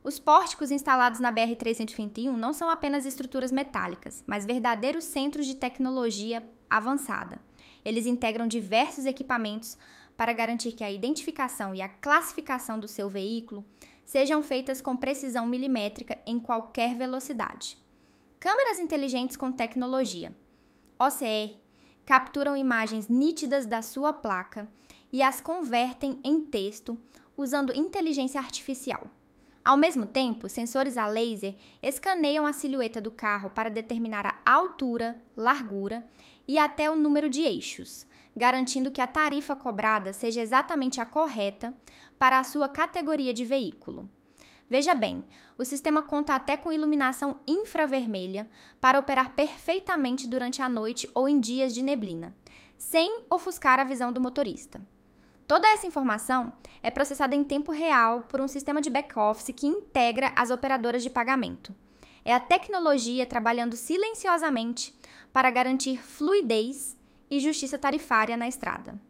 Os pórticos instalados na BR-321 não são apenas estruturas metálicas, mas verdadeiros centros de tecnologia avançada. Eles integram diversos equipamentos para garantir que a identificação e a classificação do seu veículo sejam feitas com precisão milimétrica em qualquer velocidade. Câmeras inteligentes com tecnologia, OCR, capturam imagens nítidas da sua placa e as convertem em texto usando inteligência artificial. Ao mesmo tempo, sensores a laser escaneiam a silhueta do carro para determinar a altura, largura e até o número de eixos, garantindo que a tarifa cobrada seja exatamente a correta para a sua categoria de veículo. Veja bem, o sistema conta até com iluminação infravermelha para operar perfeitamente durante a noite ou em dias de neblina, sem ofuscar a visão do motorista. Toda essa informação é processada em tempo real por um sistema de back-office que integra as operadoras de pagamento. É a tecnologia trabalhando silenciosamente para garantir fluidez e justiça tarifária na estrada.